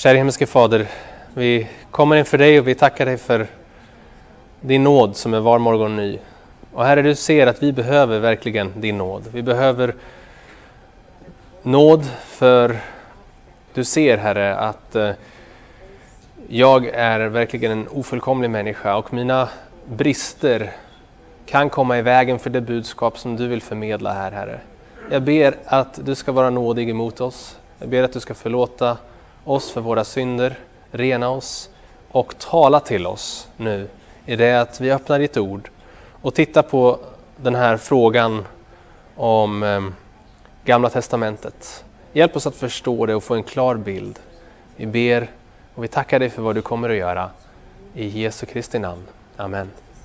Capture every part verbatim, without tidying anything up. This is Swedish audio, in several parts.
Kära himmelske Fader, vi kommer inför dig och vi tackar dig för din nåd som är var morgon ny. Och Herre, du ser att vi behöver verkligen din nåd. Vi behöver nåd för du ser, Herre, att eh, jag är verkligen en ofullkomlig människa och mina brister kan komma i vägen för det budskap som du vill förmedla här, Herre. Jag ber att du ska vara nådig emot oss. Jag ber att du ska förlåta oss för våra synder, rena oss och tala till oss nu i det att vi öppnar ditt ord och tittar på den här frågan om eh, Gamla testamentet. Hjälp oss att förstå det och få en klar bild. Vi ber och vi tackar dig för vad du kommer att göra. I Jesu Kristi namn. Amen.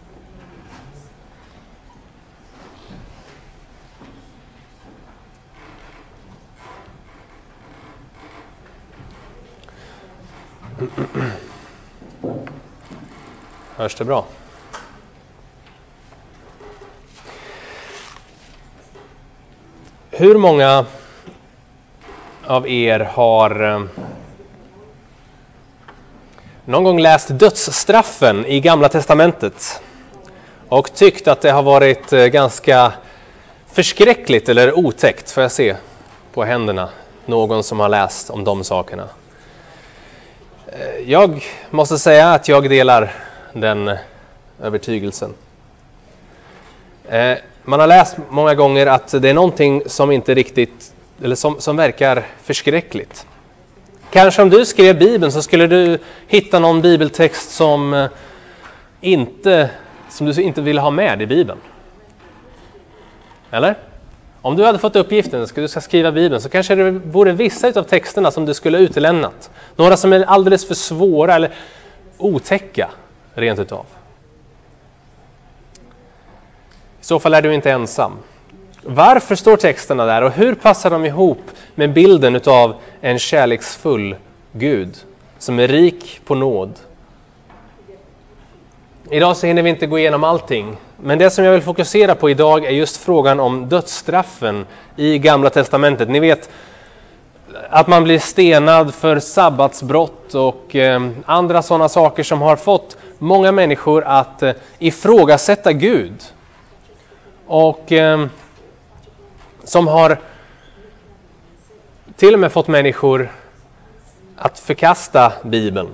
Hörs det bra? Hur många av er har eh, någon gång läst dödsstraffen i Gamla testamentet och tyckt att det har varit eh, ganska förskräckligt eller otäckt? Får jag se på händerna någon som har läst om de sakerna? Jag måste säga att jag delar den övertygelsen. Man har läst många gånger att det är någonting som inte riktigt, eller som, som verkar förskräckligt. Kanske om du skrev Bibeln så skulle du hitta någon bibeltext som inte, som du inte vill ha med i Bibeln. Eller? Om du hade fått uppgiften att du ska skriva Bibeln så kanske det vore vissa av texterna som du skulle utelämnat. Några som är alldeles för svåra eller otäcka rent utav. I så fall är du inte ensam. Varför står texterna där och hur passar de ihop med bilden utav en kärleksfull Gud som är rik på nåd? Idag så hinner vi inte gå igenom allting. Men det som jag vill fokusera på idag är just frågan om dödsstraffen i Gamla testamentet. Ni vet att man blir stenad för sabbatsbrott och eh, andra sådana saker som har fått många människor att eh, ifrågasätta Gud. Och eh, som har till och med fått människor att förkasta Bibeln.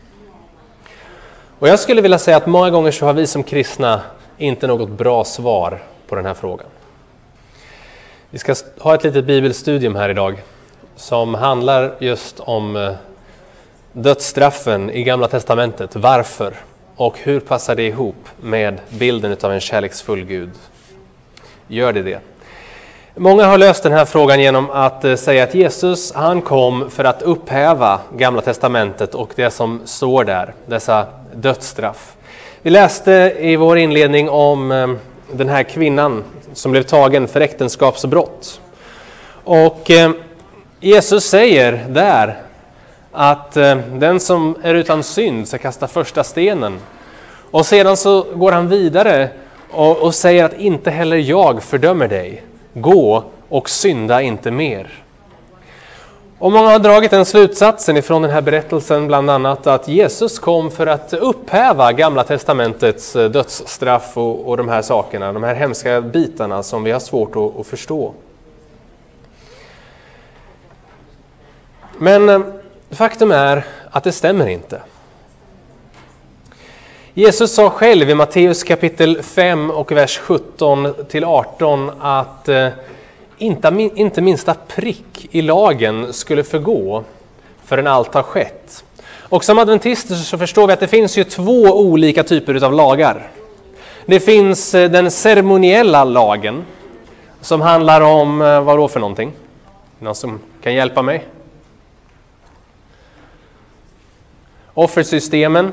Och jag skulle vilja säga att många gånger så har vi som kristna inte något bra svar på den här frågan. Vi ska ha ett litet bibelstudium här idag som handlar just om dödsstraffen i Gamla testamentet. Varför och hur passar det ihop med bilden av en kärleksfull Gud? Gör det det? Många har löst den här frågan genom att säga att Jesus, han kom för att upphäva Gamla testamentet och det som står där, dessa dödsstraff. Vi läste i vår inledning om den här kvinnan som blev tagen för äktenskapsbrott. Och Jesus säger där att den som är utan synd ska kasta första stenen. Och sedan så går han vidare och, och säger att inte heller jag fördömer dig. Gå och synda inte mer. Och många har dragit den slutsatsen ifrån den här berättelsen bland annat att Jesus kom för att upphäva Gamla testamentets dödsstraff och, och de här sakerna, de här hemska bitarna som vi har svårt att, att förstå. Men faktum är att det stämmer inte. Jesus sa själv i Matteus kapitel fem och vers sjutton till arton att eh, inte, inte minsta prick i lagen skulle förgå förrän allt har skett. Och som adventister så förstår vi att det finns ju två olika typer av lagar. Det finns eh, den ceremoniella lagen som handlar om, eh, vad då för någonting? Någon som kan hjälpa mig? Offersystemen.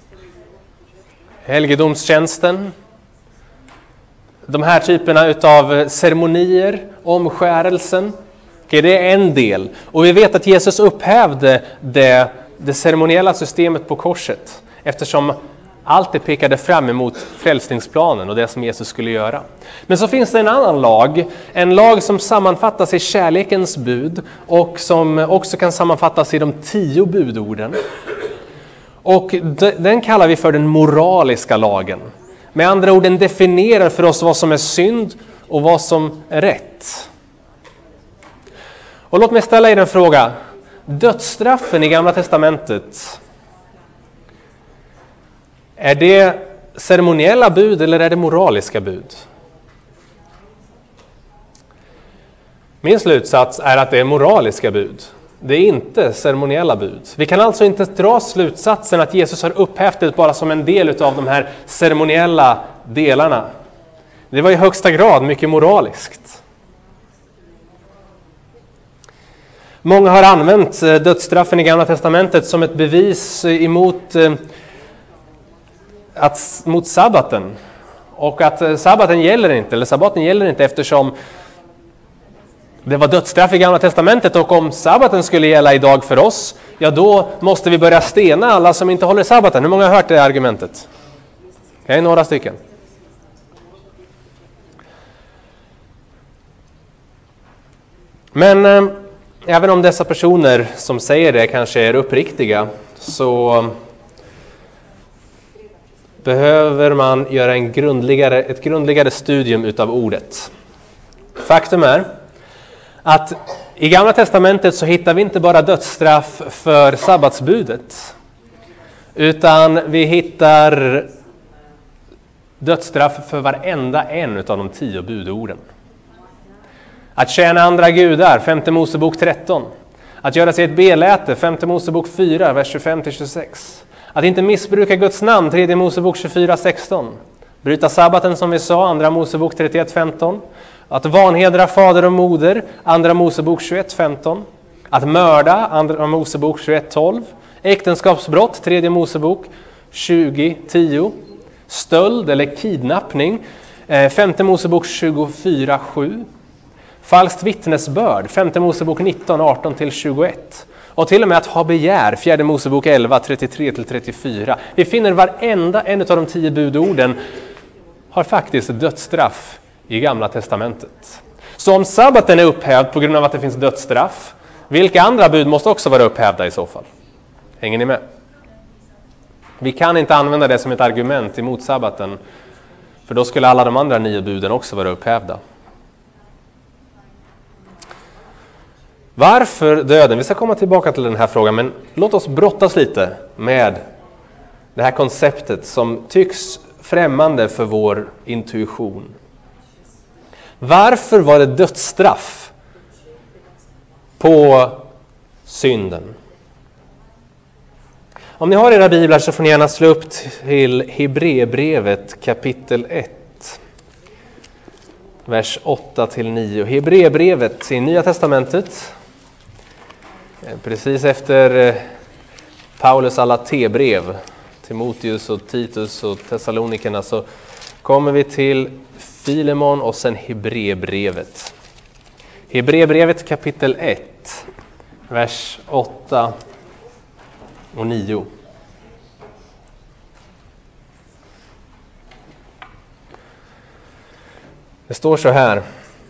Helgedomstjänsten. De här typerna utav ceremonier, omskärelsen. Okay, det är en del. Och vi vet att Jesus upphävde det, det ceremoniella systemet på korset. Eftersom Allt det pekade fram emot frälsningsplanen och det som Jesus skulle göra. Men så finns det en annan lag, en lag som sammanfattas i kärlekens bud och som också kan sammanfattas i de tio budorden. Och den kallar vi för den moraliska lagen. Med andra ord, den definierar för oss vad som är synd och vad som är rätt. Och låt mig ställa er en fråga. Dödsstraffen i Gamla testamentet, är det ceremoniella bud eller är det moraliska bud? Min slutsats är att det är moraliska bud. Det är inte ceremoniella bud. Vi kan alltså inte dra slutsatsen att Jesus har upphävt det bara som en del av de här ceremoniella delarna. Det var i högsta grad mycket moraliskt. Många har använt dödsstraffen i Gamla testamentet som ett bevis emot, att, mot sabbaten. Och att sabbaten gäller inte, eller sabbaten gäller inte eftersom det var dödsstraff i Gamla testamentet, och om sabbaten skulle gälla idag för oss, ja då måste vi börja stena alla som inte håller sabbaten. Hur många har hört det argumentet? Okej, okay, några stycken. Men eh, även om dessa personer som säger det kanske är uppriktiga, så behöver man göra en grundligare, ett grundligare studium utav ordet. Faktum är att i Gamla testamentet så hittar vi inte bara dödsstraff för sabbatsbudet, utan vi hittar dödsstraff för varenda en av de tio budorden. Att tjäna andra gudar, femte Mosebok tretton. Att göra sig ett beläte, femte Mosebok fyra, vers tjugofem till tjugosex. Att inte missbruka Guds namn, tredje Mosebok tjugofyra sexton. Bryta sabbaten som vi sa, andra Mosebok trettioett femton. Att vanhedra fader och moder, andra Mosebok tjugoett femton. Att mörda, andra Mosebok tjugoett tolv. Äktenskapsbrott, tredje Mosebok tjugo tio. Stöld eller kidnappning, femte Mosebok tjugofyra sju. Falskt vittnesbörd, femte Mosebok nitton arton till tjugoett. Och till och med att ha begär, fjärde Mosebok elva trettiotre till trettiofyra. Vi finner varenda en av de tio budorden har faktiskt dödsstraff i Gamla testamentet. Så om sabbaten är upphävd på grund av att det finns dödsstraff, vilka andra bud måste också vara upphävda i så fall? Hänger ni med? Vi kan inte använda det som ett argument emot sabbaten, för då skulle alla de andra nio buden också vara upphävda. Varför döden? Vi ska komma tillbaka till den här frågan, men låt oss brottas lite med det här konceptet som tycks främmande för vår intuition. Varför var det dödsstraff på synden? Om ni har era biblar så får ni gärna slå upp till Hebreerbrevet kapitel ett. Vers åtta till nio. Hebreerbrevet i Nya testamentet. Precis efter Paulus alla T-brev, Timoteus och Titus och Thessalonikerna, så kommer vi till Filemon och sen Hebreerbrevet. Hebreerbrevet kapitel ett, vers åtta och nio. Det står så här.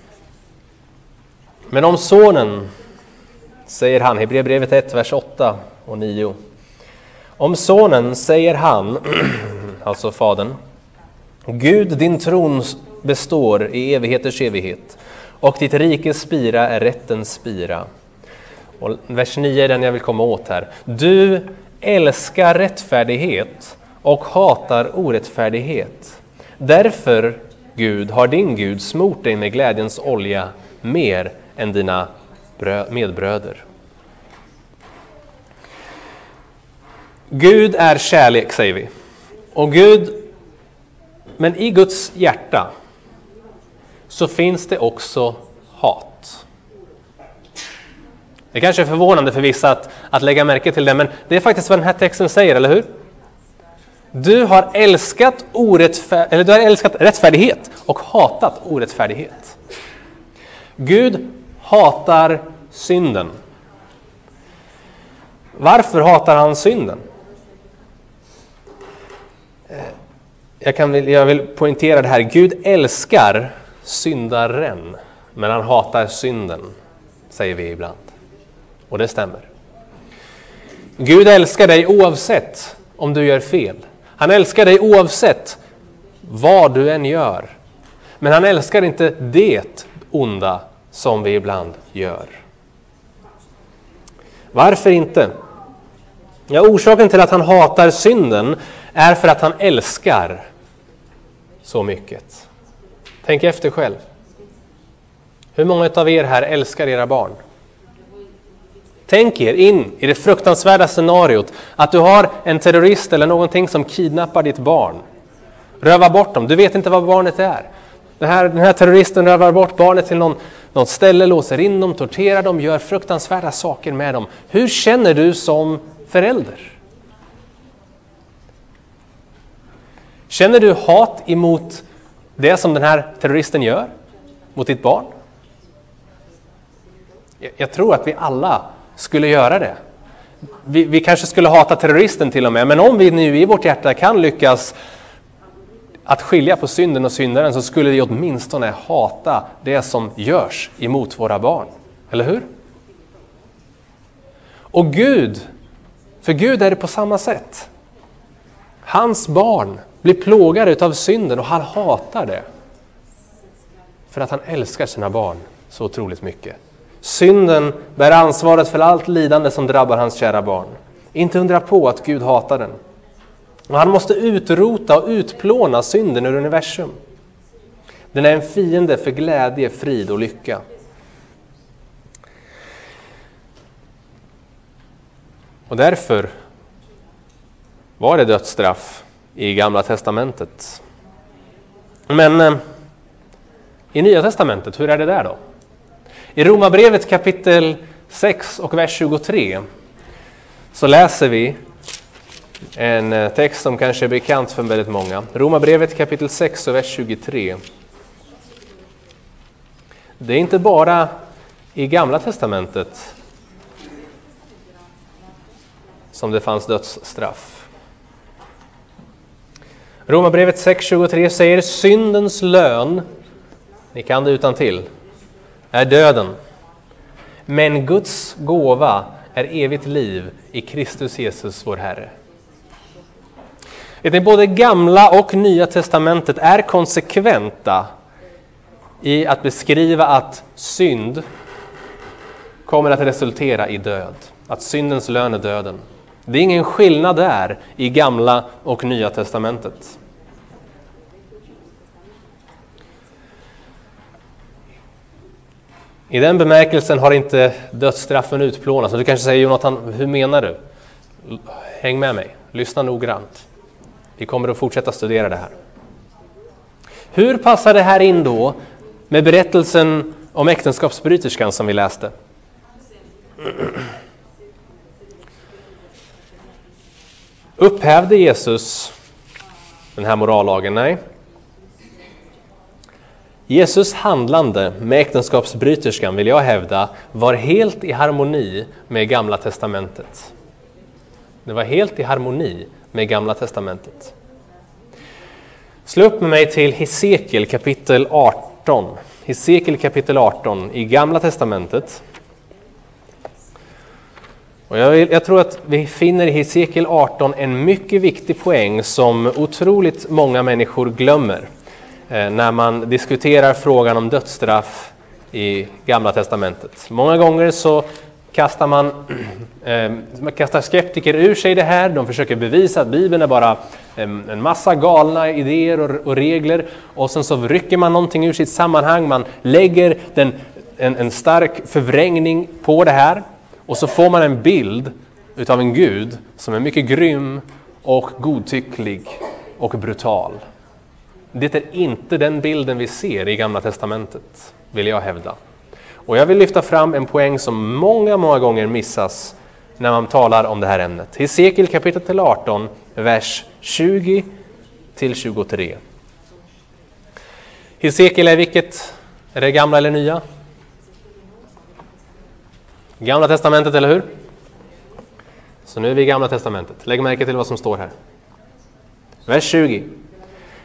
Men om sonen, säger han, Hebreerbrevet ett, vers åtta och nio. Om sonen säger han, alltså fadern, Gud, din tron består i evigheters evighet, och ditt rikes spira är rättens spira. Och vers nio är den jag vill komma åt här. Du älskar rättfärdighet och hatar orättfärdighet. Därför, Gud, har din Gud smort dig med glädjens olja mer än dina medbröder. Gud är kärlek, säger vi. Och Gud, men i Guds hjärta så finns det också hat. Det kanske är förvånande för vissa att, att lägga märke till det, men det är faktiskt vad den här texten säger, eller hur? Du har älskat orättfär- eller du har älskat rättfärdighet och hatat orättfärdighet. Gud hatar synden. Varför hatar han synden? jag, kan, jag vill poängtera det här. Gud älskar syndaren, men han hatar synden, säger vi ibland. Och det stämmer. Gud älskar dig oavsett om du gör fel. Han älskar dig oavsett vad du än gör. Men han älskar inte det onda som vi ibland gör. Varför inte? Ja, orsaken till att han hatar synden är för att han älskar så mycket. Tänk efter själv. Hur många av er här älskar era barn? Tänk er in i det fruktansvärda scenariot att du har en terrorist eller någonting som kidnappar ditt barn. Rövar bort dem. Du vet inte vad barnet är. Den här, den här terroristen rövar bort barnet till någon, någon ställe, låser in dem, torterar dem, gör fruktansvärda saker med dem. Hur känner du som förälder? Känner du hat emot det som den här terroristen gör mot ditt barn? Jag, jag tror att vi alla skulle göra det. Vi, vi kanske skulle hata terroristen till och med, men om vi nu i vårt hjärta kan lyckas att skilja på synden och syndaren, så skulle vi åtminstone hata det som görs emot våra barn. Eller hur? Och Gud, för Gud är det på samma sätt. Hans barn blir plågade utav synden och han hatar det. För att han älskar sina barn så otroligt mycket. Synden bär ansvaret för allt lidande som drabbar hans kära barn. Inte undra på att Gud hatar den. Och han måste utrota och utplåna synden ur universum. Den är en fiende för glädje, frid och lycka. Och därför var det dödsstraff i Gamla testamentet. Men eh, i Nya testamentet, hur är det där då? I Romarbrevet kapitel sex och vers tjugotre så läser vi en text som kanske är bekant för väldigt många. Romarbrevet kapitel sex och vers tjugotre. Det är inte bara i Gamla testamentet som det fanns dödsstraff. Romarbrevet sex tjugotre säger: syndens lön, ni kan det utan till, är döden. Men Guds gåva är evigt liv i Kristus Jesus vår Herre. Både Gamla och Nya testamentet är konsekventa i att beskriva att synd kommer att resultera i död. Att syndens lön är döden. Det är ingen skillnad där i Gamla och Nya testamentet. I den bemärkelsen har inte dödsstraffen utplånats. Du kanske säger, Jonathan, hur menar du? Häng med mig, lyssna noggrant. Vi kommer att fortsätta studera det här. Hur passar det här in då med berättelsen om äktenskapsbryterskan som vi läste? Upphävde Jesus den här morallagen? Nej. Jesus handlande med äktenskapsbryterskan, vill jag hävda, var helt i harmoni med Gamla testamentet. Det var helt i harmoni med Gamla testamentet. Slå upp med mig till Hesekiel kapitel arton. Hesekiel kapitel arton i Gamla testamentet. Och jag, vill, jag tror att vi finner i Hesekiel arton en mycket viktig poäng som otroligt många människor glömmer eh, när man diskuterar frågan om dödsstraff i Gamla testamentet. Många gånger så kastar man eh, kastar skeptiker ur sig det här. De försöker bevisa att Bibeln är bara eh, en massa galna idéer och, och regler. Och sen så rycker man någonting ur sitt sammanhang. Man lägger den, en, en stark förvrängning på det här. Och så får man en bild utav en Gud som är mycket grym och godtycklig och brutal. Det är inte den bilden vi ser i Gamla testamentet, vill jag hävda. Och jag vill lyfta fram en poäng som många, många gånger missas när man talar om det här ämnet. Hesekiel kapitel arton, vers tjugo till tjugotre. Hesekiel är vilket? Är det gamla eller nya? Gamla testamentet, eller hur? Så nu är vi i Gamla testamentet. Lägg märke till vad som står här. Vers tjugo.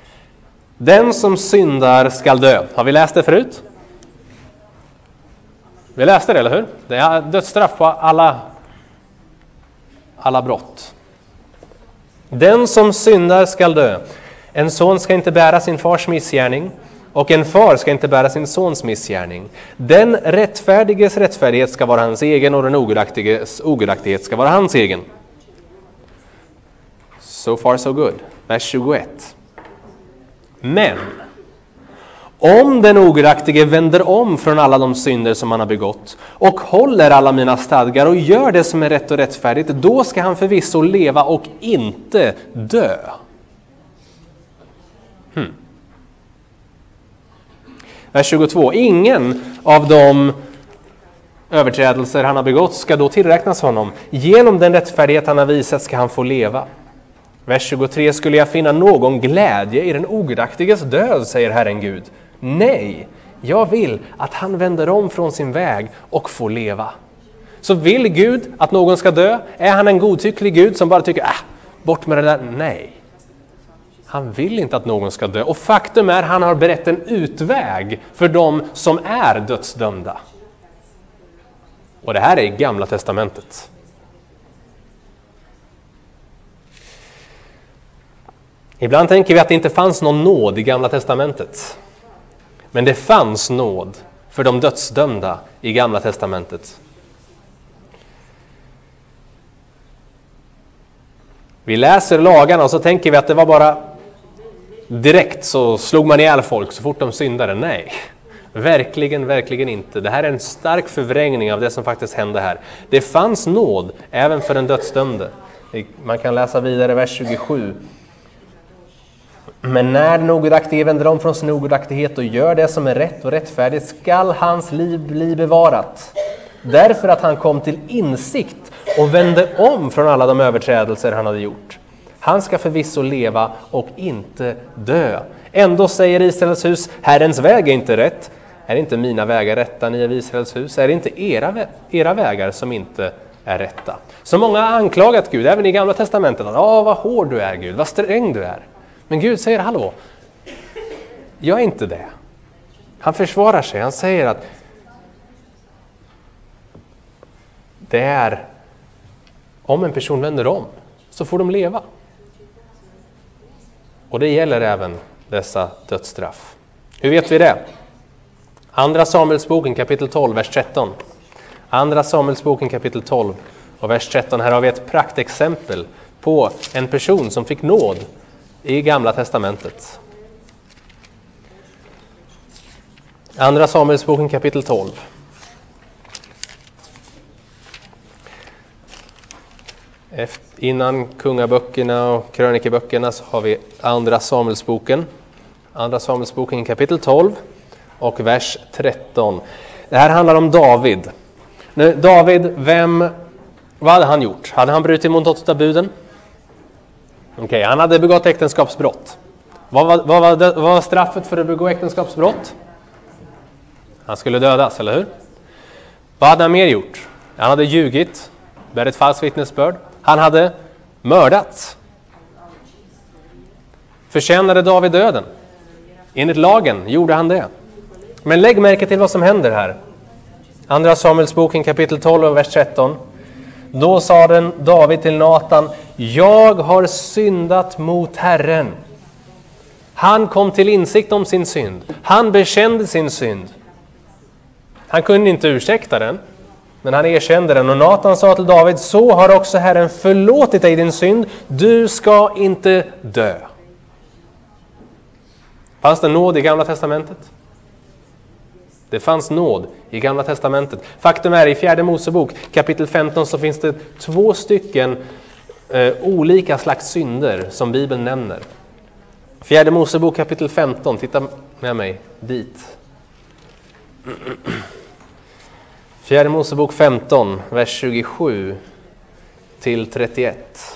Den som syndar skall dö. Har vi läst det förut? Vi läste det, eller hur? Det är dödsstraff på alla, alla brott. Den som syndar skall dö. En son ska inte bära sin fars missgärning, och en far ska inte bära sin sons missgärning. Den rättfärdiges rättfärdighet ska vara hans egen, och den ogudaktiges ogudaktighet ska vara hans egen. So far so good. Vers tjugoett. Men om den ogudaktige vänder om från alla de synder som han har begått och håller alla mina stadgar och gör det som är rätt och rättfärdigt, då ska han förvisso leva och inte dö. Hmm. Vers tjugotvå. Ingen av de överträdelser han har begått ska då tillräknas honom. Genom den rättfärdighet han har visat ska han få leva. Vers tjugotre. Skulle jag finna någon glädje i den ogudaktiges död, säger Herren Gud. Nej, jag vill att han vänder om från sin väg och får leva. Så vill Gud att någon ska dö? Är han en godtycklig Gud som bara tycker, äh, bort med det där? Nej. Han vill inte att någon ska dö. Och faktum är att han har berett en utväg för dem som är dödsdömda. Och det här är i Gamla testamentet. Ibland tänker vi att det inte fanns någon nåd i Gamla testamentet. Men det fanns nåd för de dödsdömda i Gamla testamentet. Vi läser lagarna och så tänker vi att det var bara direkt så slog man ihjäl folk så fort de syndade. Nej, verkligen, verkligen inte. Det här är en stark förvrängning av det som faktiskt hände här. Det fanns nåd även för den dödsdömde. Man kan läsa vidare vers tjugosju. Men när den ogudaktige vänder om från sin ogudaktighet och gör det som är rätt och rättfärdigt skall hans liv bli bevarat. Därför att han kom till insikt och vände om från alla de överträdelser han hade gjort. Han ska förvisso leva och inte dö. Ändå säger Israels hus, Herrens väg är inte rätt. Är inte mina vägar rätta, ni av Israels hus? Är det inte era, era vägar som inte är rätta? Så många har anklagat Gud, även i Gamla testamentet. Ja, vad hård du är Gud, vad sträng du är. Men Gud säger, hallå, jag är inte det. Han försvarar sig, han säger att det är, om en person vänder om så får de leva. Och det gäller även dessa dödsstraff. Hur vet vi det? Andra Samuelsboken kapitel tolv, vers tretton. Andra Samuelsboken kapitel tolv och vers tretton. Här har vi ett praktexempel på en person som fick nåd i Gamla testamentet. Andra Samuelsboken kapitel tolv. Efter, innan kungaböckerna och krönikeböckerna så har vi Andra Samuelsboken. Andra Samuelsboken kapitel tolv och vers tretton. Det här handlar om David. Nu, David, vem, vad hade han gjort? Hade han brutit mot åtta buden? Okej, okay, han hade begått äktenskapsbrott. Vad var, vad, var, vad var straffet för att begå äktenskapsbrott? Han skulle dödas, eller hur? Vad hade han mer gjort? Han hade ljugit, bärt falskt vittnesbörd. Han hade mördat. Förtjänade David döden? Enligt lagen gjorde han det. Men lägg märke till vad som händer här. Andra Samuelsboken kapitel tolv och vers tretton. Då sa den David till Natan, jag har syndat mot Herren. Han kom till insikt om sin synd. Han bekände sin synd. Han kunde inte ursäkta den, men han erkände den. Och Natan sa till David, så har också Herren förlåtit dig din synd. Du ska inte dö. Fanns det nåd i Gamla testamentet? Det fanns nåd i Gamla testamentet. Faktum är, i fjärde Mosebok kapitel femton så finns det två stycken eh, olika slags synder som Bibeln nämner. Fjärde Mosebok kapitel femton, titta med mig dit. Fjärde Mosebok femton, vers tjugosju till trettioett.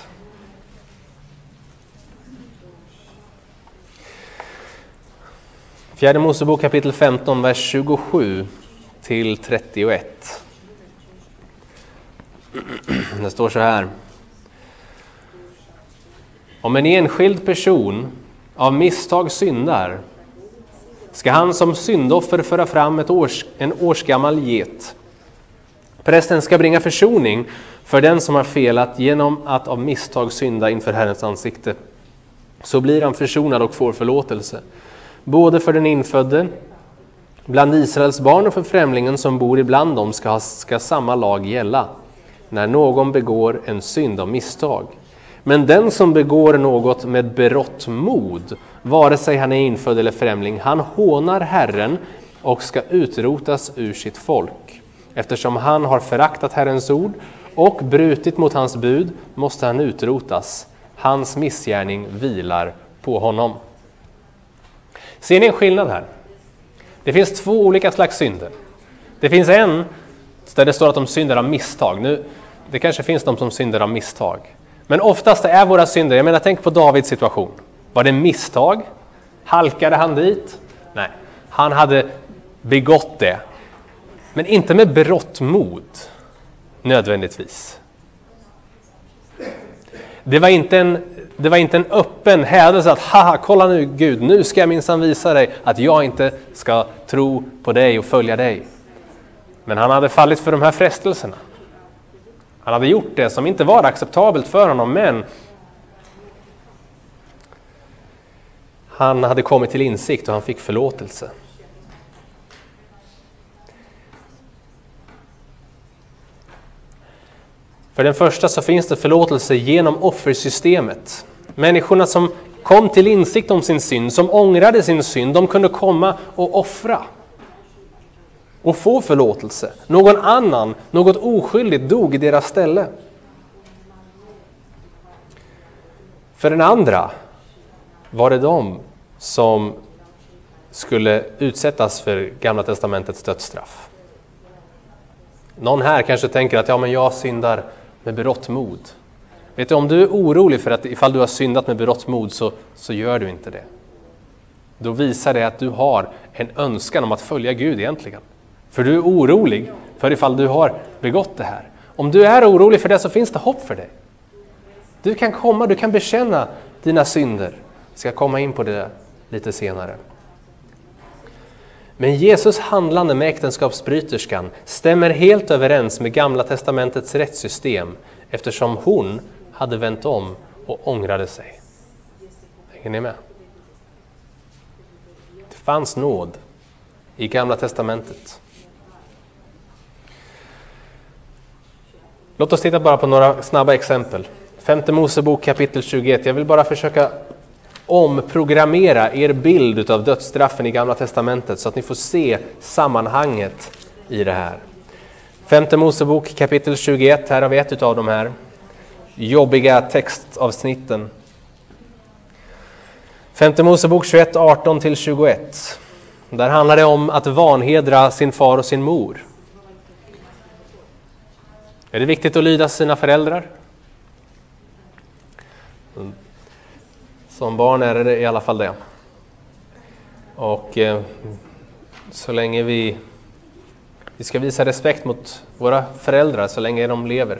Fjärde Mosebok kapitel femton, vers tjugosju till trettioett. Det står så här. Om en enskild person av misstag syndar, ska han som syndoffer föra fram ett års, en årsgammal get. Prästen ska bringa försoning för den som har felat genom att av misstag synda inför Herrens ansikte. Så blir han försonad och får förlåtelse, både för den infödde bland Israels barn och för främlingen som bor ibland dem ska, ska samma lag gälla när någon begår en synd av misstag. Men den som begår något med berått mod, vare sig han är infödd eller främling, han hånar Herren och ska utrotas ur sitt folk. Eftersom han har föraktat Herrens ord och brutit mot hans bud måste han utrotas. Hans missgärning vilar på honom. Ser ni en skillnad här? Det finns två olika slags synder. Det finns en där det står att de synder av misstag. Nu, det kanske finns de som synder av misstag. Men oftast är våra synder, jag menar tänk på Davids situation. Var det misstag? Halkade han dit? Nej, han hade begått det. Men inte med berått mod, nödvändigtvis. Det var inte en, det var inte en öppen hädelse att haha, kolla nu Gud, nu ska jag minsann visa dig att jag inte ska tro på dig och följa dig. Men han hade fallit för de här frestelserna. Han hade gjort det som inte var acceptabelt för honom, men han hade kommit till insikt och han fick förlåtelse. För den första så finns det förlåtelse genom offersystemet. Människorna som kom till insikt om sin synd, som ångrade sin synd, de kunde komma och offra och få förlåtelse. Någon annan, något oskyldigt dog i deras ställe. För den andra var det de som skulle utsättas för Gamla testamentets dödsstraff. Någon här kanske tänker att ja, men jag syndar med berått mod. Vet du, om du är orolig för att ifall du har syndat med berått mod så, så gör du inte det. Då visar det att du har en önskan om att följa Gud egentligen. För du är orolig för ifall du har begått det här. Om du är orolig för det så finns det hopp för dig. Du kan komma, du kan bekänna dina synder. Jag ska komma in på det lite senare. Men Jesus handlande med äktenskapsbryterskan stämmer helt överens med Gamla testamentets rättssystem eftersom hon hade vänt om och ångrade sig. Hänger ni med? Det fanns nåd i Gamla testamentet. Låt oss titta bara på några snabba exempel. Femte Mosebok kapitel tjugoett. Jag vill bara försöka omprogrammera er bild av dödsstraffen i Gamla testamentet så att ni får se sammanhanget i det här. Femte Mosebok kapitel tjugoett, här har vi ett av de här jobbiga textavsnitten. Femte Mosebok tjugoett, arton till tjugoett. Där handlar det om att vanhedra sin far och sin mor. Är det viktigt att lyda sina föräldrar? Som barn är det i alla fall det. Och eh, så länge vi, vi ska visa respekt mot våra föräldrar så länge de lever.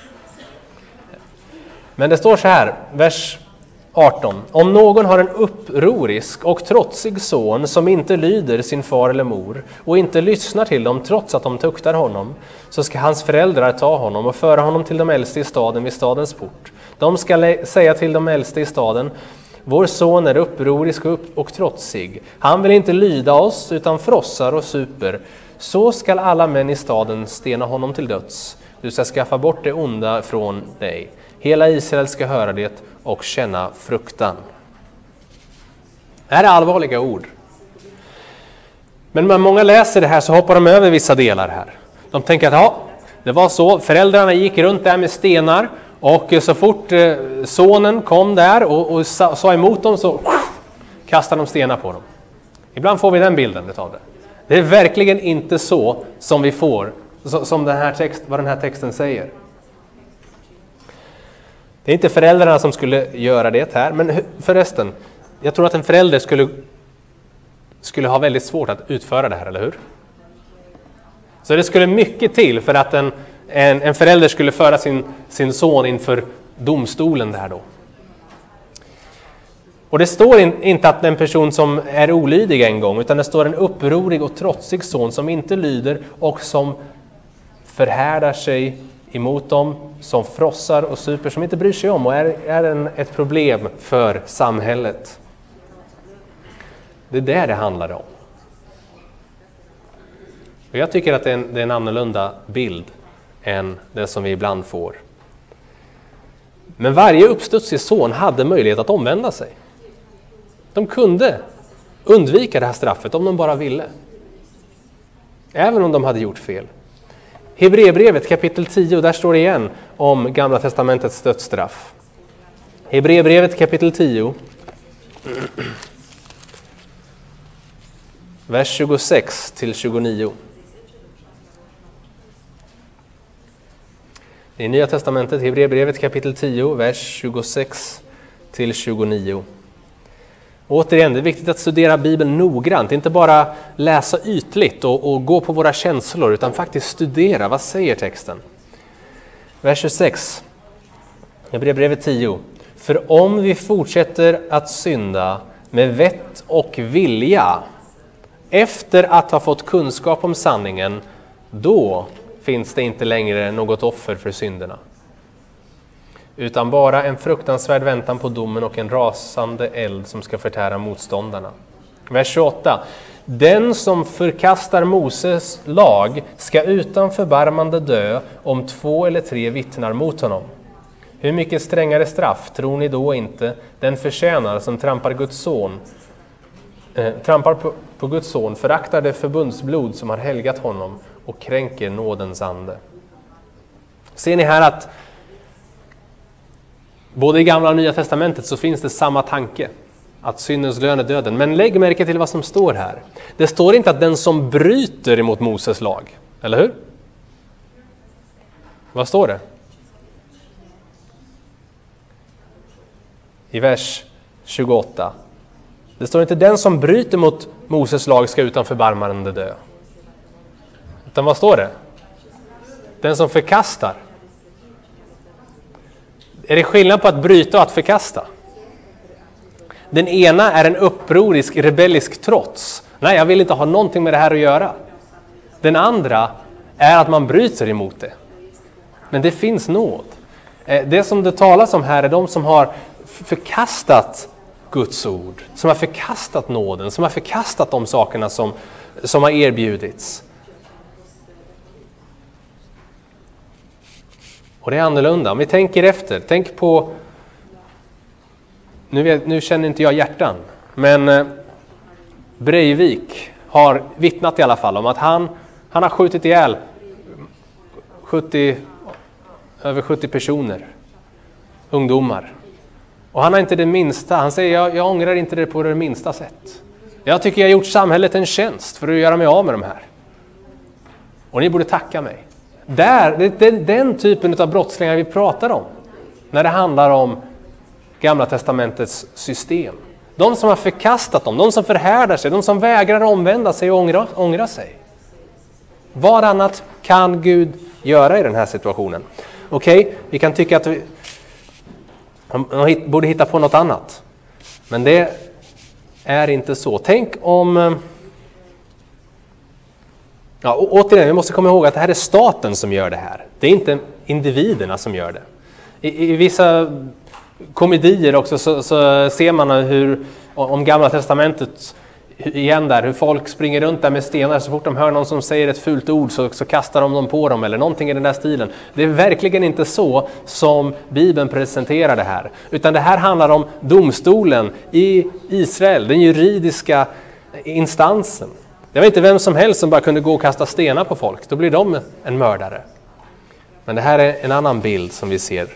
Men det står så här, vers arton. Om någon har en upprorisk och trotsig son som inte lyder sin far eller mor och inte lyssnar till dem trots att de tuktar honom, så ska hans föräldrar ta honom och föra honom till de äldste i staden vid stadens port. De ska säga till de äldste i staden: vår son är upprorisk och, upp- och trotsig. Han vill inte lyda oss utan frossar och super. Så ska alla män i staden stena honom till döds. Du ska skaffa bort det onda från dig. Hela Israel ska höra det och känna fruktan. Det här är allvarliga ord. Men när många läser det här så hoppar de över vissa delar här. De tänker att ja, det var så. Föräldrarna gick runt där med stenar. Och så fort eh, sonen kom där och, och sa, sa emot dem så uh, kastade de stenar på dem. Ibland får vi den bilden av det. Det är verkligen inte så som vi får, så, som den här text, vad den här texten säger. Det är inte föräldrarna som skulle göra det här, men förresten, jag tror att en förälder skulle, skulle ha väldigt svårt att utföra det här, eller hur? Så det skulle mycket till för att en En, en förälder skulle föra sin, sin son inför domstolen där då. Och det står in, inte att en person som är olydig en gång, utan det står en upprorig och trotsig son som inte lyder och som förhärdar sig emot dem, som frossar och super, som inte bryr sig om och är, är en, ett problem för samhället. Det är det det handlar om. Och jag tycker att det är, en, det är en annorlunda bild än den som vi ibland får. Men varje uppstudsig son hade möjlighet att omvända sig. De kunde undvika det här straffet om de bara ville. Även om de hade gjort fel. Hebreerbrevet kapitel tio, där står det igen om Gamla testamentets dödsstraff. Hebreerbrevet kapitel tio. Vers tjugosex till tjugonio. I Nya testamentet, Hebreerbrevet kapitel tio, vers tjugosex till tjugonio. Återigen, det är viktigt att studera Bibeln noggrant. Inte bara läsa ytligt och, och gå på våra känslor, utan faktiskt studera. Vad säger texten? Vers tjugosex. Hebreerbrevet tio. För om vi fortsätter att synda med vett och vilja efter att ha fått kunskap om sanningen, då finns det inte längre något offer för synderna, utan bara en fruktansvärd väntan på domen och en rasande eld som ska förtära motståndarna. Vers tjugoåtta. Den som förkastar Moses lag ska utan förbarmande dö om två eller tre vittnar mot honom. Hur mycket strängare straff tror ni då inte den förtjänar som trampar Guds son, eh, trampar på, på Guds son, föraktar det förbundsblod som har helgat honom och kränker nådens ande. Ser ni här att både i Gamla och Nya testamentet så finns det samma tanke, att syndens lön är döden. Men lägg märke till vad som står här. Det står inte att den som bryter emot Moses lag, eller hur? Vad står det? I vers tjugoåtta. Det står inte den som bryter mot Moses lag ska utan förbarmande dö. Utan vad står det? Den som förkastar. Är det skillnad på att bryta och att förkasta? Den ena är en upprorisk, rebellisk trots. Nej, jag vill inte ha någonting med det här att göra. Den andra är att man bryter emot det. Men det finns nåd. Det som det talas om här är de som har förkastat Guds ord. Som har förkastat nåden. Som har förkastat de sakerna som, som har erbjudits. Och det är annorlunda. Om vi tänker efter. Tänk på... Nu, vet, nu känner inte jag hjärtan. Men eh, Breivik har vittnat i alla fall om att han, han har skjutit ihjäl sjuttio, över sjuttio personer. Ungdomar. Och han har inte det minsta. Han säger, jag, jag ångrar inte det på det minsta sätt. Jag tycker jag har gjort samhället en tjänst för att göra mig av med de här. Och ni borde tacka mig. Där, det är den typen av brottslingar vi pratar om. När det handlar om Gamla testamentets system. De som har förkastat dem, de som förhärdar sig, de som vägrar omvända sig och ångra, ångra sig. Vad annat kan Gud göra i den här situationen? Okej, okay, vi kan tycka att vi man borde hitta på något annat. Men det är inte så. Tänk om... Ja, återigen, vi måste komma ihåg att det här är staten som gör det här. Det är inte individerna som gör det. I, i vissa komedier också så, så ser man hur, om Gamla testamentet igen där, hur folk springer runt där med stenar så fort de hör någon som säger ett fult ord så, så kastar de dem på dem eller någonting i den där stilen. Det är verkligen inte så som Bibeln presenterar det här. Utan det här handlar om domstolen i Israel, den juridiska instansen. Det var inte vem som helst som bara kunde gå och kasta stenar på folk. Då blir de en mördare. Men det här är en annan bild som vi ser.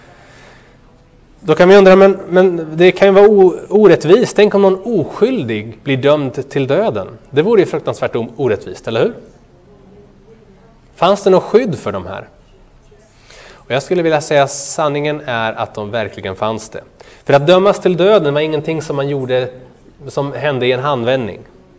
Då kan vi undra, men, men det kan ju vara o, orättvist. Tänk om någon oskyldig blir dömd till döden. Det vore ju fruktansvärt orättvist, eller hur? Fanns det något skydd för de här? Och jag skulle vilja säga att sanningen är att de verkligen fanns det. För att dömas till döden var ingenting som man gjorde, som hände i en handvändning.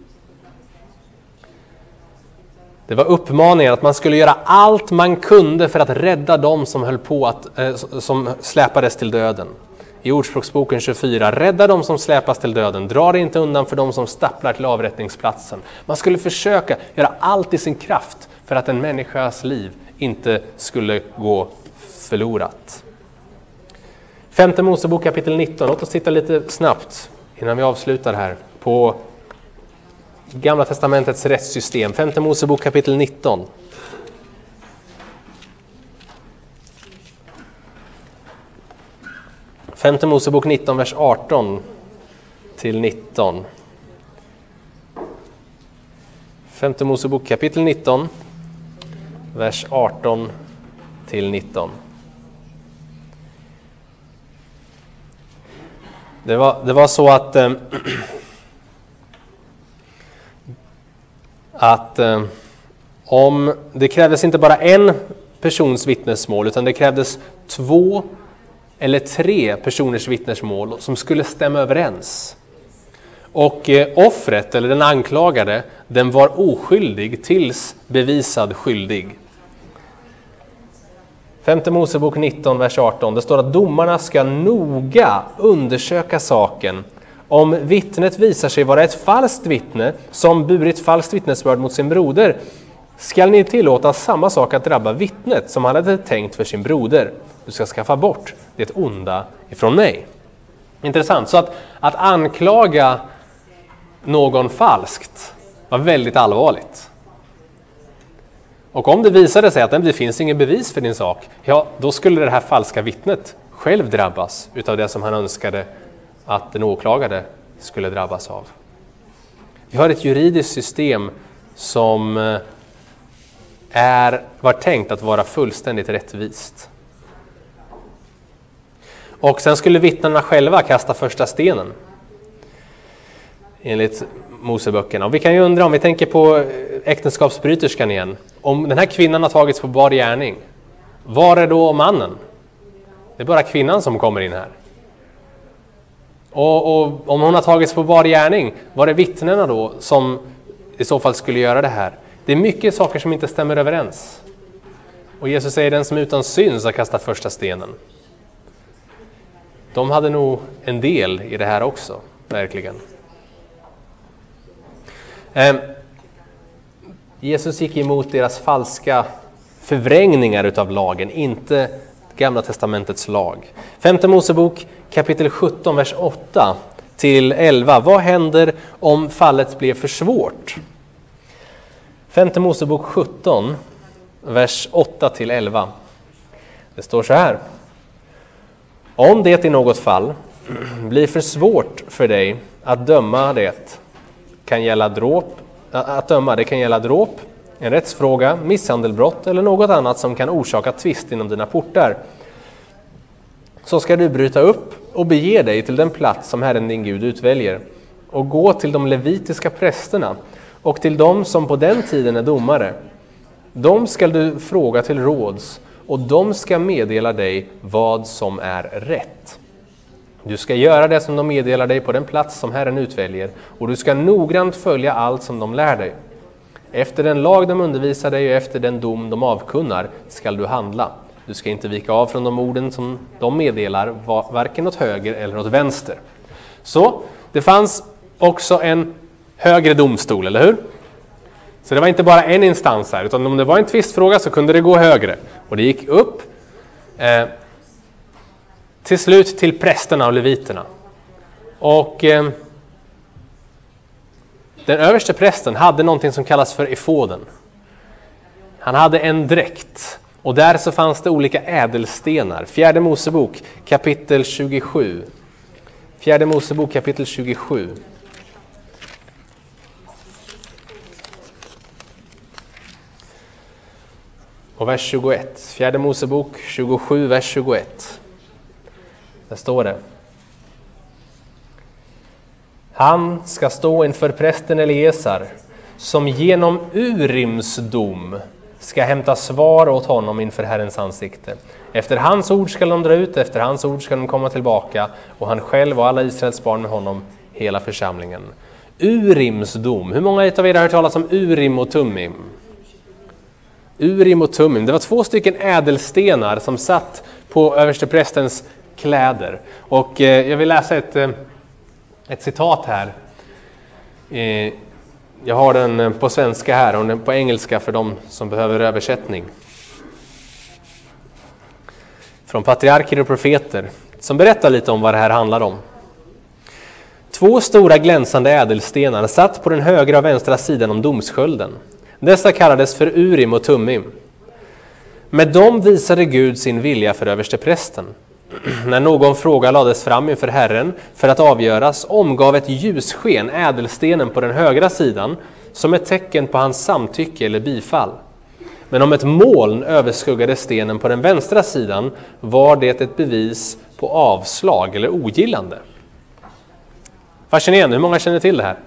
Det var uppmaningen att man skulle göra allt man kunde för att rädda dem som höll på att, eh, som släpades till döden. i Ordspråksboken tjugofyra: rädda dem som släpas till döden, dra dig inte undan för dem som stapplar till avrättningsplatsen. Man skulle försöka göra allt i sin kraft för att en människas liv inte skulle gå förlorat. Femte Mosebok kapitel nitton. Låt oss titta lite snabbt innan vi avslutar här på Gamla testamentets rättssystem. Femte Mosebok kapitel nitton. Femte Mosebok nitton, vers arton till nitton. Femte Mosebok kapitel nitton, vers arton till nitton. Det var, det var så att, äh, att äh, om det krävdes inte bara en persons vittnesmål, utan det krävdes två eller tre personers vittnesmål som skulle stämma överens. Och eh, offret, eller den anklagade, den var oskyldig tills bevisad skyldig. Femte Mosebok nitton, vers arton. Det står att domarna ska noga undersöka saken. Om vittnet visar sig vara ett falskt vittne som burit falskt vittnesbörd mot sin broder, skall ni tillåta samma sak att drabba vittnet som han hade tänkt för sin broder. Du ska skaffa bort det onda ifrån mig. Intressant. Så att, att anklaga någon falskt var väldigt allvarligt. Och om det visade sig att det finns ingen bevis för din sak, ja, då skulle det här falska vittnet själv drabbas utav det som han önskade att den åklagade skulle drabbas av. Vi har ett juridiskt system som är, var tänkt att vara fullständigt rättvist. Och sen skulle vittnena själva kasta första stenen, enligt Moseböckerna. Och vi kan ju undra, om vi tänker på äktenskapsbryterskan igen. Om den här kvinnan har tagits på bar gärning, var är då mannen? Det är bara kvinnan som kommer in här. Och, och om hon har tagits på bar gärning, var är vittnena då som i så fall skulle göra det här? Det är mycket saker som inte stämmer överens. Och Jesus säger, den som utan synd ska kasta första stenen. De hade nog en del i det här också, verkligen. Eh, Jesus gick emot deras falska förvrängningar utav lagen, inte Gamla testamentets lag. Femte Mosebok kapitel sjutton, vers åtta till elva. Vad händer om fallet blir för svårt? Femte Mosebok sjutton, vers åtta till elva. Det står så här: om det i något fall blir för svårt för dig att döma det kan gälla dråp, att döma det kan gälla dråp, en rättsfråga, misshandelbrott eller något annat som kan orsaka tvist inom dina portar, så ska du bryta upp och bege dig till den plats som Herren din Gud utväljer och gå till de levitiska prästerna och till dem som på den tiden är domare. De ska du fråga till råds och de ska meddela dig vad som är rätt. Du ska göra det som de meddelar dig på den plats som Herren utväljer, och du ska noggrant följa allt som de lär dig. Efter den lag de undervisar dig och efter den dom de avkunnar skall du handla. Du ska inte vika av från de orden som de meddelar, varken åt höger eller åt vänster. Så det fanns också en högre domstol, eller hur? Så det var inte bara en instans här, utan om det var en tvistfråga så kunde det gå högre. Och det gick upp eh, till slut till prästerna och leviterna. Och eh, den överste prästen hade någonting som kallas för efoden. Han hade en dräkt. Och där så fanns det olika ädelstenar. Fjärde Mosebok kapitel tjugosju. Fjärde Mosebok kapitel tjugosju. Och vers tjugoett. Fjärde Mosebok tjugosju, vers tjugoett. Där står det: han ska stå inför prästen Eliesar, som genom Urims dom ska hämta svar åt honom inför Herrens ansikte. Efter hans ord ska de dra ut, efter hans ord ska de komma tillbaka, och han själv och alla Israels barn med honom, hela församlingen. Urims dom. Hur många av er har hört talas om Urim och Tumim? Urim och Tumim. Det var två stycken ädelstenar som satt på översteprästens kläder. Och eh, jag vill läsa ett, eh, ett citat här. Eh, jag har den på svenska här och den på engelska för de som behöver översättning. Från Patriarker och profeter som berättar lite om vad det här handlar om. Två stora glänsande ädelstenar satt på den högra och vänstra sidan om domskölden. Dessa kallades för Urim och Tummim. Med dem visade Gud sin vilja för översteprästen. När någon fråga lades fram inför Herren för att avgöras omgav ett ljussken ädelstenen på den högra sidan som ett tecken på hans samtycke eller bifall. Men om ett moln överskuggade stenen på den vänstra sidan var det ett bevis på avslag eller ogillande. Fascinerande, hur många känner till det här?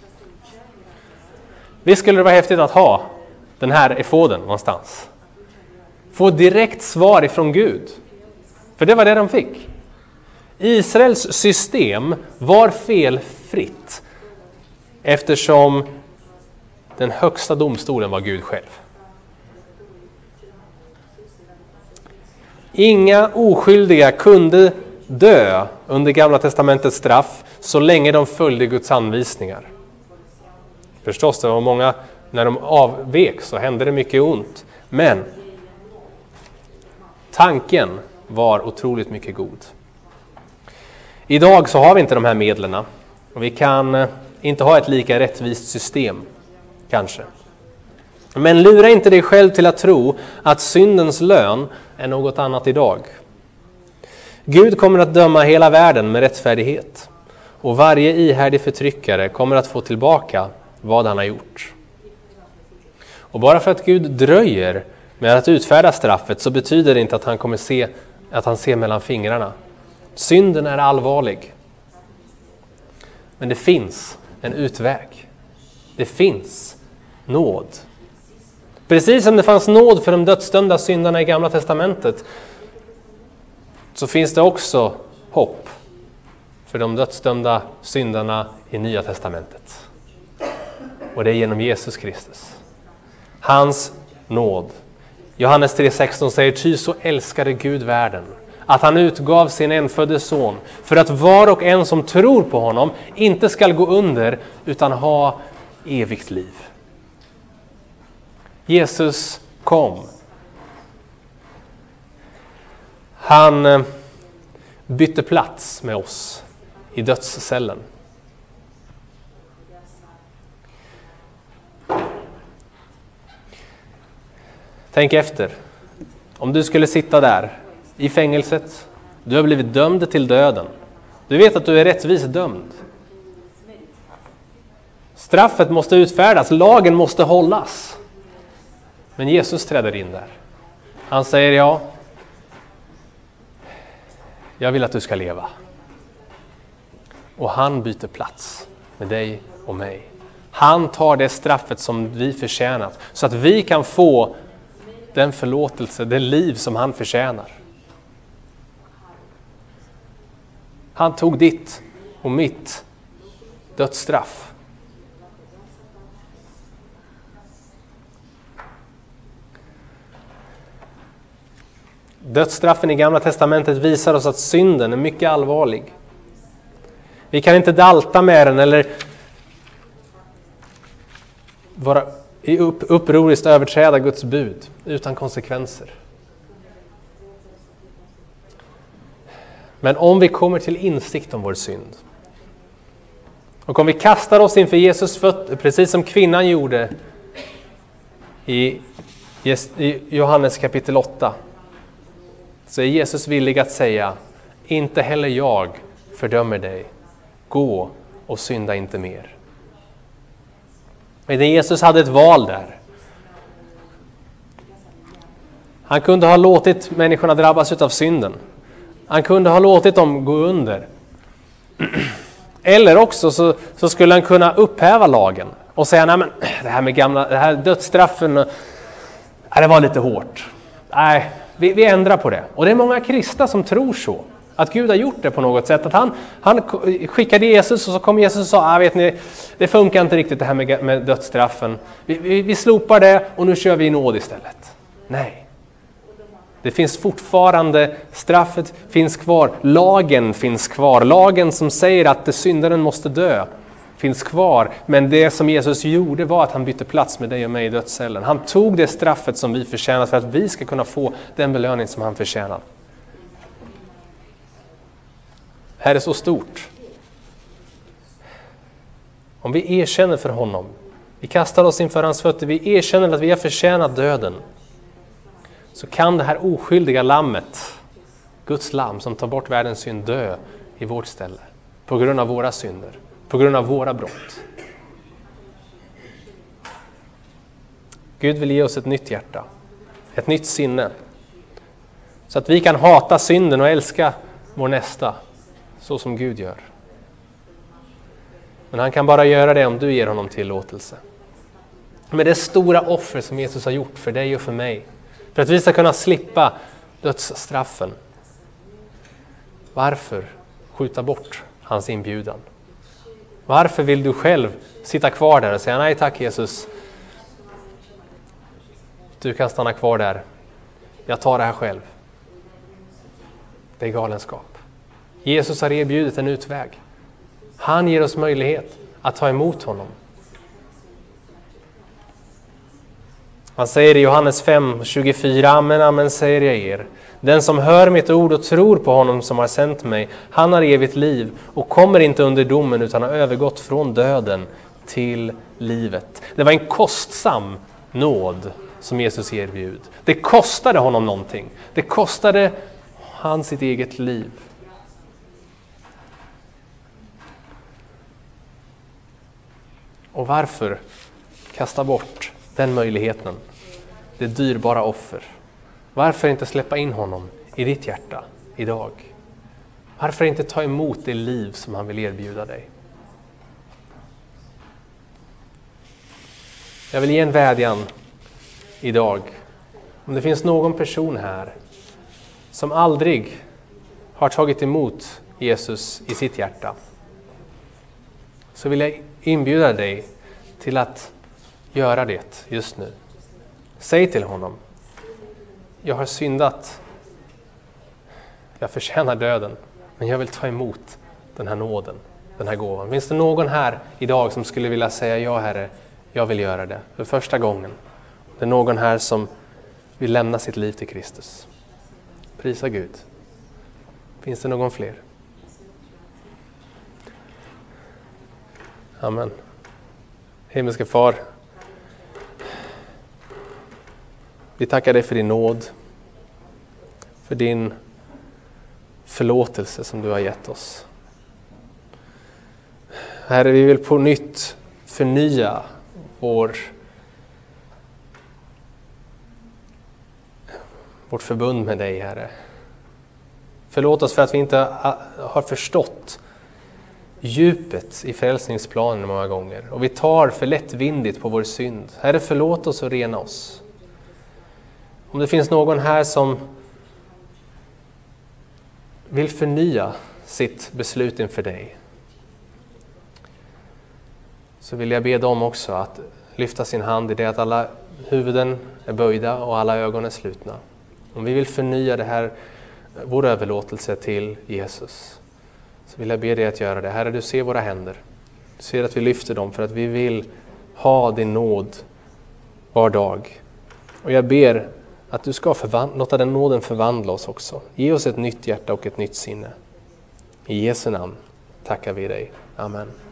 Visst skulle det vara häftigt att ha den här efoden någonstans. Få direkt svar ifrån Gud. För det var det de fick. Israels system var felfritt eftersom den högsta domstolen var Gud själv. Inga oskyldiga kunde dö under Gamla testamentets straff så länge de följde Guds anvisningar. Förstås, det var många, när de avvek så hände det mycket ont. Men tanken var otroligt mycket god. Idag så har vi inte de här medlen och vi kan inte ha ett lika rättvist system, kanske. Men lura inte dig själv till att tro att syndens lön är något annat idag. Gud kommer att döma hela världen med rättfärdighet. Och varje ihärdig förtryckare kommer att få tillbaka vad han har gjort. Och bara för att Gud dröjer med att utfärda straffet så betyder det inte att han kommer se att han ser mellan fingrarna. Synden är allvarlig. Men det finns en utväg. Det finns nåd. Precis som det fanns nåd för de dödsdömda syndarna i Gamla testamentet så finns det också hopp för de dödsdömda syndarna i Nya testamentet. Och det är genom Jesus Kristus. Hans nåd. Johannes tre sexton säger: ty så älskade Gud världen att han utgav sin enfödde son för att var och en som tror på honom inte skall gå under utan ha evigt liv. Jesus kom. Han bytte plats med oss i dödscellen. Tänk efter. Om du skulle sitta där i fängelset. Du har blivit dömd till döden. Du vet att du är rättvist dömd. Straffet måste utfärdas. Lagen måste hållas. Men Jesus träder in där. Han säger: ja, jag vill att du ska leva. Och han byter plats med dig och mig. Han tar det straffet som vi förtjänat så att vi kan få den förlåtelse, det liv som han förtjänar. Han tog ditt och mitt dödsstraff. Dödsstraffen i Gamla testamentet visar oss att synden är mycket allvarlig. Vi kan inte dalta med den eller vara upp, upproriskt överträda Guds bud utan konsekvenser. Men om vi kommer till insikt om vår synd och om vi kastar oss inför Jesus fötter, precis som kvinnan gjorde i Johannes kapitel åtta, så är Jesus villig att säga: inte heller jag fördömer dig. Gå och synda inte mer. Men Jesus hade ett val där. Han kunde ha låtit människorna drabbas av synden. Han kunde ha låtit dem gå under. Eller också så, så skulle han kunna upphäva lagen och säga: nej men det här med gamla, det här dödsstraffen, nej, det var lite hårt. Nej, vi, vi ändrar på det. Och det är många kristna som tror så. Att Gud har gjort det på något sätt. Att han, han skickade Jesus och så kom Jesus och sa: ah, vet ni, det funkar inte riktigt det här med, med dödsstraffen. Vi, vi, vi slopar det och nu kör vi i nåd istället. Nej. Det finns fortfarande, straffet finns kvar, lagen finns kvar. Lagen som säger att syndaren måste dö finns kvar. Men det som Jesus gjorde var att han bytte plats med dig och mig i dödscellen. Han tog det straffet som vi förtjänar för att vi ska kunna få den belöning som han förtjänar. Här är så stort. Om vi erkänner för honom, vi kastar oss inför hans fötter, vi erkänner att vi har förtjänat döden, så kan det här oskyldiga lammet, Guds lamm som tar bort världens synd, dö i vårt ställe. På grund av våra synder, på grund av våra brott. Gud vill ge oss ett nytt hjärta, ett nytt sinne. Så att vi kan hata synden och älska vår nästa så som Gud gör. Men han kan bara göra det om du ger honom tillåtelse. Med det stora offer som Jesus har gjort för dig och för mig. För att vi ska kunna slippa dödsstraffen. Varför skjuta bort hans inbjudan? Varför vill du själv sitta kvar där och säga nej tack Jesus. Du kan stanna kvar där. Jag tar det här själv. Det är galenskap. Jesus har erbjudit en utväg. Han ger oss möjlighet att ta emot honom. Han säger i Johannes fem tjugofyra, amen, amen säger jag er. Den som hör mitt ord och tror på honom som har sänt mig, han har evigt liv och kommer inte under domen utan har övergått från döden till livet. Det var en kostsam nåd som Jesus erbjöd. Det kostade honom någonting. Det kostade han sitt eget liv. Och varför kasta bort den möjligheten? Det dyrbara offer. Varför inte släppa in honom i ditt hjärta idag? Varför inte ta emot det liv som han vill erbjuda dig? Jag vill ge en vädjan idag. Om det finns någon person här som aldrig har tagit emot Jesus i sitt hjärta, så vill jag inbjuda dig till att göra det just nu. Säg till honom: jag har syndat. Jag förtjänar döden. Men jag vill ta emot den här nåden, den här gåvan. Finns det någon här idag som skulle vilja säga: ja Herre, jag vill göra det för första gången? Det är någon här som vill lämna sitt liv till Kristus. Prisa Gud. Finns det någon fler? Amen. Himmelske far, vi tackar dig för din nåd, för din förlåtelse som du har gett oss. Herre, vi vill på nytt förnya vår, vårt förbund med dig, Herre. Förlåt oss för att vi inte har förstått djupet i frälsningsplanen många gånger. Och vi tar för lättvindigt på vår synd. Herre, förlåt oss och rena oss. Om det finns någon här som vill förnya sitt beslut inför dig, så vill jag be dem också att lyfta sin hand i det att alla huvuden är böjda och alla ögon är slutna. Om vi vill förnya det här, vår överlåtelse till Jesus, så vill jag be dig att göra det. Herre, du ser våra händer. Du ser att vi lyfter dem för att vi vill ha din nåd var dag. Och jag ber att du ska förvandla, låta den nåden förvandla oss också. Ge oss ett nytt hjärta och ett nytt sinne. I Jesu namn tackar vi dig. Amen.